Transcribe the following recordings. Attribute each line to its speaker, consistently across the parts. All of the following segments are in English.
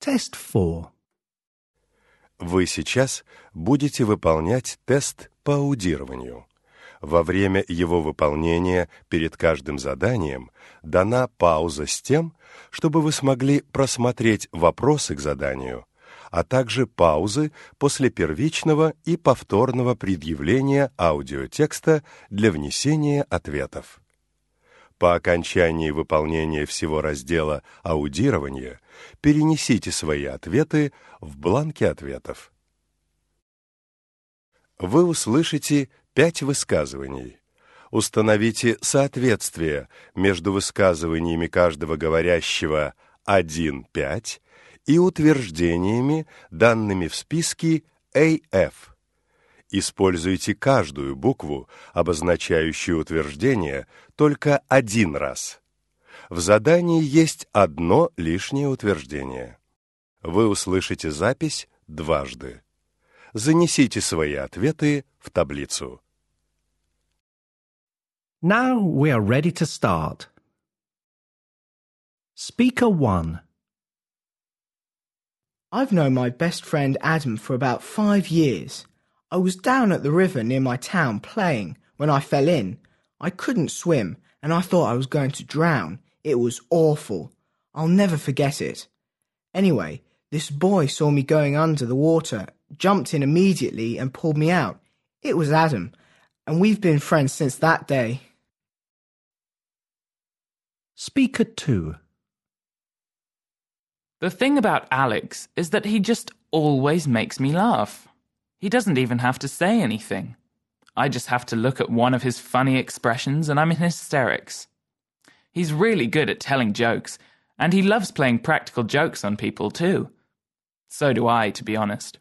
Speaker 1: Test 4.
Speaker 2: Вы сейчас будете выполнять тест по аудированию. Во время его выполнения перед каждым заданием дана пауза с тем, чтобы вы смогли просмотреть вопросы к заданию, а также паузы после первичного и повторного предъявления аудиотекста для внесения ответов. По окончании выполнения всего раздела «Аудирование» перенесите свои ответы в бланки ответов. Вы услышите 5 высказываний. Установите соответствие между высказываниями каждого говорящего 1-5 и утверждениями, данными в списке AF. Используйте каждую букву, обозначающую утверждение, только один раз. В задании есть одно лишнее утверждение. Вы услышите запись дважды. Занесите свои ответы в таблицу.
Speaker 1: Now we are ready to start. Speaker 1.
Speaker 3: I've known my best friend Adam for about 5 years. I was down at the river near my town playing when I fell in. I couldn't swim and I thought I was going to drown. It was awful. I'll never forget it. Anyway, this boy saw me going under the water, jumped in immediately and pulled me out. It was Adam, and we've been friends since that day.
Speaker 1: Speaker 2.
Speaker 4: The thing about Alex is that he just always makes me laugh. He doesn't even have to say anything. I just have to look at one of his funny expressions and I'm in hysterics. He's really good at telling jokes, and he loves playing practical jokes on people too. So do I, to be honest.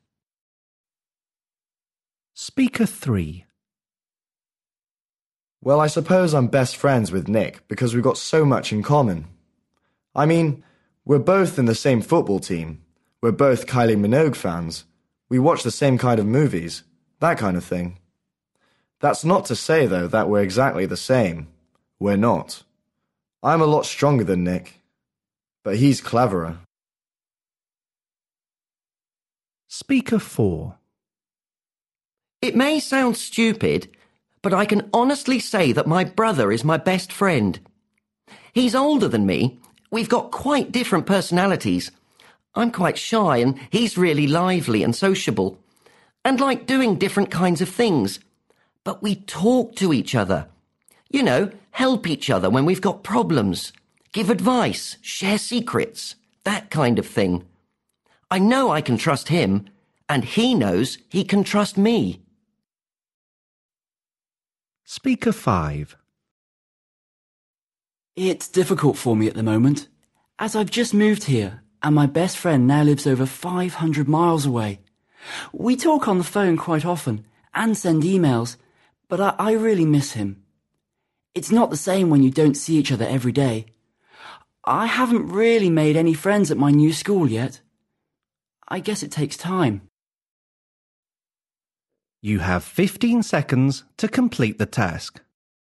Speaker 1: Speaker 3.
Speaker 5: Well, I suppose I'm best friends with Nick because we've got so much in common. I mean, we're both in the same football team. We're both Kylie Minogue fans. We watch the same kind of movies. That kind of thing. That's not to say, though, that we're exactly the same. We're not. I'm a lot stronger than Nick. But he's cleverer.
Speaker 1: Speaker 4.
Speaker 6: It may sound stupid, but I can honestly say that my brother is my best friend. He's older than me. We've got quite different personalities. I'm quite shy and he's really lively and sociable and like doing different kinds of things. But we talk to each other. You know, help each other when we've got problems. Give advice, share secrets, that kind of thing. I know I can trust him and he knows he can trust me.
Speaker 1: Speaker 5.
Speaker 7: It's difficult for me at the moment, as I've just moved here and my best friend now lives over 500 miles away. We talk on the phone quite often and send emails, but I really miss him. It's not the same when you don't see each other every day. I haven't really made any friends at my new school yet. I guess it takes time.
Speaker 1: You have 15 seconds to complete the task.